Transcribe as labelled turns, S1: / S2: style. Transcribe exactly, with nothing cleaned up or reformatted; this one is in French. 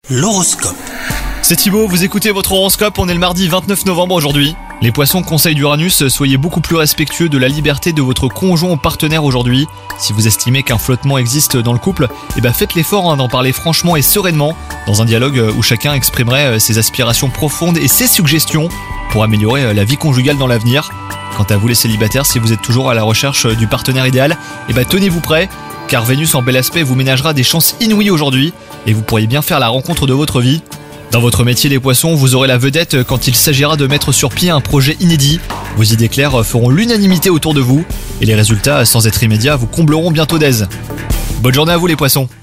S1: L'horoscope.
S2: C'est Thibaut, vous écoutez votre horoscope, on est le mardi vingt-neuf novembre aujourd'hui. Les poissons, conseil d'Uranus, soyez beaucoup plus respectueux de la liberté de votre conjoint ou partenaire aujourd'hui. Si vous estimez qu'un flottement existe dans le couple, eh ben faites l'effort hein, d'en parler franchement et sereinement, dans un dialogue où chacun exprimerait ses aspirations profondes et ses suggestions pour améliorer la vie conjugale dans l'avenir. Quant à vous les célibataires, si vous êtes toujours à la recherche du partenaire idéal, eh ben tenez-vous prêts, car Vénus en bel aspect vous ménagera des chances inouïes aujourd'hui, et vous pourriez bien faire la rencontre de votre vie. Dans votre métier les poissons, vous aurez la vedette quand il s'agira de mettre sur pied un projet inédit. Vos idées claires feront l'unanimité autour de vous, et les résultats, sans être immédiats, vous combleront bientôt d'aise. Bonne journée à vous les poissons.